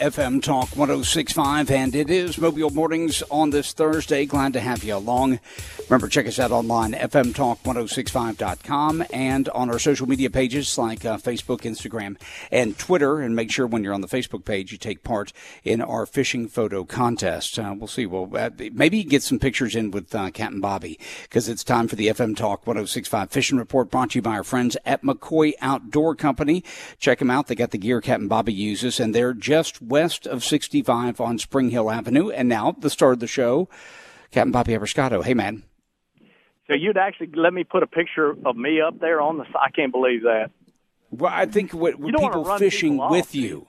FM Talk 106.5, and it is Mobile Mornings on this Thursday. Glad to have you along. Remember, check us out online, fmtalk1065.com, and on our social media pages like Facebook, Instagram, and Twitter. And make sure when you're on the Facebook page, you take part in our fishing photo contest. We'll see. Well, maybe get some pictures in with Captain Bobby, because it's time for the FM Talk 106.5 Fishing Report, brought to you by our friends at McCoy Outdoor Company. Check them out. They got the gear Captain Bobby uses, and they're just west of 65 on Spring Hill Avenue. And now, the star of the show, Captain Bobby Abrascato. Hey, man. So you'd actually let me put a picture of me up there on the – I can't believe that. Well, I think what people fishing with you.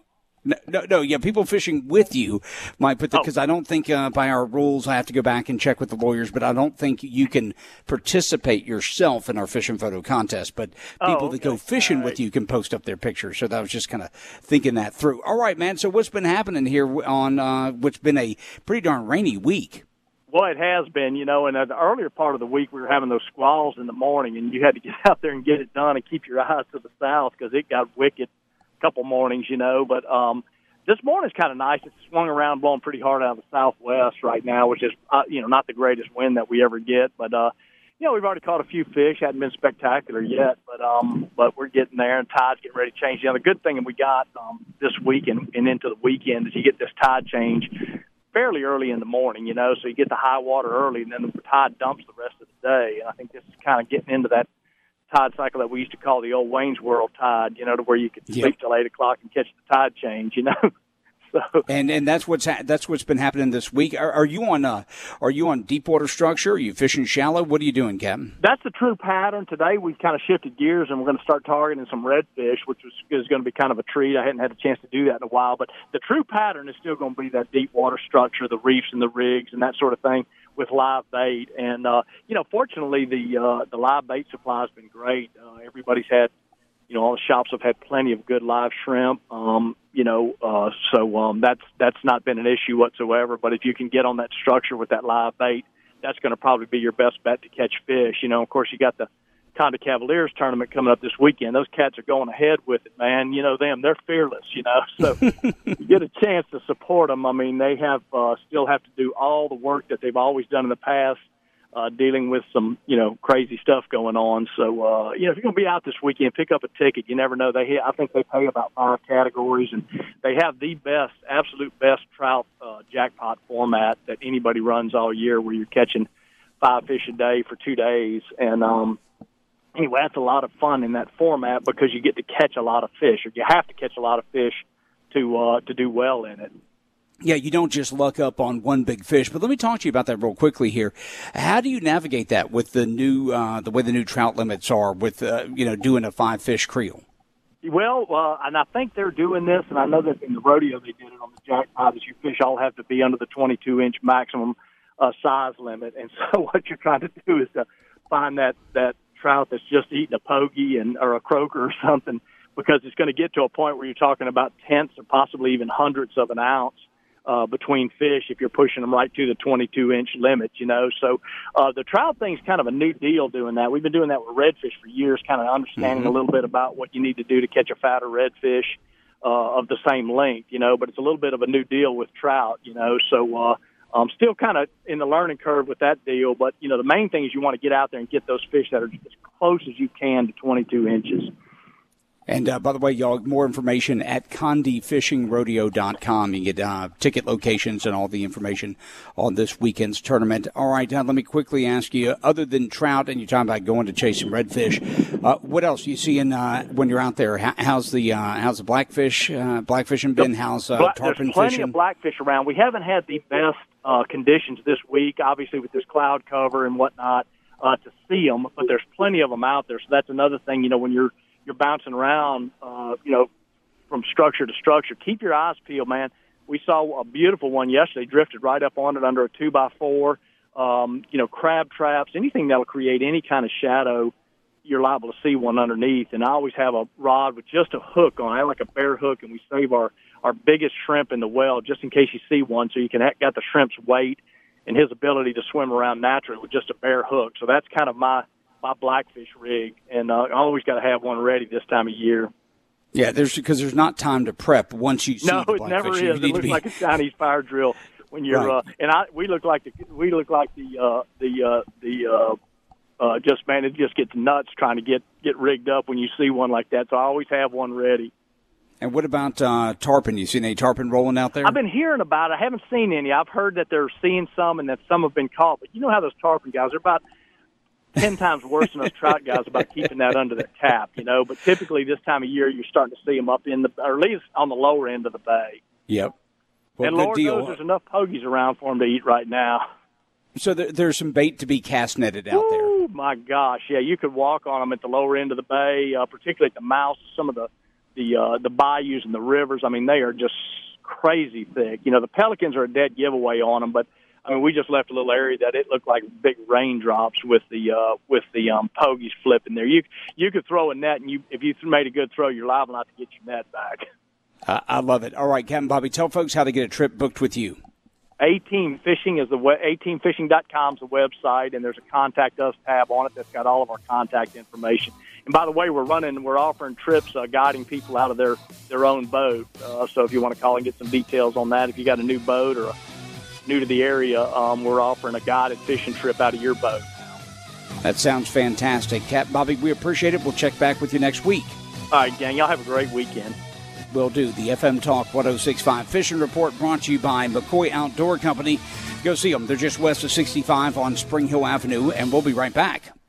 No, people fishing with you might put because I don't think by our rules I have to go back and check with the lawyers, but I don't think you can participate yourself in our fishing photo contest. But people that go fishing with you can post up their pictures. So that was just kind of thinking that through. All right, man. So what's been happening here on what's been a pretty darn rainy week? Well, it has been, in the earlier part of the week we were having those squalls in the morning, and you had to get out there and get it done and keep your eyes to the south because it got wicked couple mornings, but this morning's kind of nice. It's swung around, blowing pretty hard out of the southwest right now, which is, not the greatest wind that we ever get. But, we've already caught a few fish. Hadn't been spectacular yet, but we're getting there, and tide's getting ready to change. The good thing that we got this week and into the weekend is you get this tide change fairly early in the morning, so you get the high water early, and then the tide dumps the rest of the day. And I think this is kind of getting into that tide cycle that we used to call the old Wayne's World tide, to where you could sleep till 8 o'clock and catch the tide change, So and that's what's been happening this week. Are you on deep water structure? Are you fishing shallow? What are you doing, Captain? That's the true pattern. Today we've kind of shifted gears and we're going to start targeting some redfish, which is going to be kind of a treat. I hadn't had a chance to do that in a while, but the true pattern is still going to be that deep water structure, the reefs and the rigs and that sort of thing, with live bait. And, fortunately, the live bait supply has been great. Everybody's had, all the shops have had plenty of good live shrimp, so that's not been an issue whatsoever. But if you can get on that structure with that live bait, that's going to probably be your best bet to catch fish. Of course, you got the Conda Cavaliers tournament coming up this weekend. Those cats are going ahead with it, man. They're fearless, so you get a chance to support them. I mean, they have still have to do all the work that they've always done in the past, dealing with some, crazy stuff going on. So, if you're going to be out this weekend, pick up a ticket. You never know. I think they pay about 5 categories, and they have the absolute best trout jackpot format that anybody runs all year, where you're catching 5 fish a day for 2 days. And, anyway, that's a lot of fun in that format because you get to catch a lot of fish, or you have to catch a lot of fish to do well in it. Yeah, you don't just luck up on one big fish. But let me talk to you about that real quickly here. How do you navigate that with the new, the way the new trout limits are with, doing a 5-fish creel? Well, and I think they're doing this, and I know that in the rodeo they did it on the jackpot, that you fish all have to be under the 22-inch maximum size limit. And so what you're trying to do is to find that trout that's just eating a pogey or a croaker or something, because it's going to get to a point where you're talking about tenths or possibly even hundredths of an ounce between fish if you're pushing them right to the 22-inch limit, So the trout thing's kind of a new deal doing that. We've been doing that with redfish for years, kind of understanding a little bit about what you need to do to catch a fatter redfish of the same length, but it's a little bit of a new deal with trout, So I'm still kind of in the learning curve with that deal, but, the main thing is you want to get out there and get those fish that are as close as you can to 22 inches. And, by the way, y'all, more information at CondiFishingRodeo.com. You get ticket locations and all the information on this weekend's tournament. All right, let me quickly ask you, other than trout, and you're talking about going to chase some redfish, what else you seeing when you're out there? How's the blackfishing been? How's tarpon fishing? There's plenty of blackfish around. We haven't had the best conditions this week, obviously with this cloud cover and whatnot, to see them, but there's plenty of them out there. So that's another thing, when you're bouncing around, from structure to structure. Keep your eyes peeled, man. We saw a beautiful one yesterday, drifted right up on it under a 2x4. Crab traps, anything that'll create any kind of shadow, you're liable to see one underneath. And I always have a rod with just a hook on it, like a bear hook, and we save our biggest shrimp in the well just in case you see one, so you can got the shrimp's weight and his ability to swim around naturally with just a bare hook. So that's kind of my blackfish rig, and I always got to have one ready this time of year. Yeah, because there's not time to prep once you see No, the it never blackfish. is. It looks like a Chinese fire drill when you're Right. we look like the just man, it just gets nuts trying to get rigged up when you see one like that. So I always have one ready. And what about tarpon? You seen any tarpon rolling out there? I've been hearing about it. I haven't seen any. I've heard that they're seeing some and that some have been caught. But you know how those tarpon guys are about 10 times worse than those trout guys about keeping that under their cap, you know. But typically this time of year, you're starting to see them up in or at least on the lower end of the bay. Yep. Well, And good Lord deal. knows there's enough pogies around for them to eat right now. So there's some bait to be cast netted out there. Oh, my gosh. Yeah, you could walk on them at the lower end of the bay, particularly at the mouths, some of the bayous and the rivers. I mean, they are just crazy thick. You know, the pelicans are a dead giveaway on them, but I mean, we just left a little area that it looked like big raindrops with the pogies flipping there. You could throw a net, and if you made a good throw, you're liable not to get your net back. I love it. All right, Captain Bobby, tell folks how to get a trip booked with you. A-Team Fishing is A-teamfishing.com is the website, and there's a Contact Us tab on it that's got all of our contact information. And by the way, we're offering trips guiding people out of their own boat. So if you want to call and get some details on that, if you got a new boat or new to the area, we're offering a guided fishing trip out of your boat. That sounds fantastic. Captain Bobby, we appreciate it. We'll check back with you next week. All right, gang, y'all have a great weekend. Will do. The FM Talk 106.5 Fishing Report brought to you by McCoy Outdoor Company. Go see them. They're just west of 65 on Spring Hill Avenue, and we'll be right back.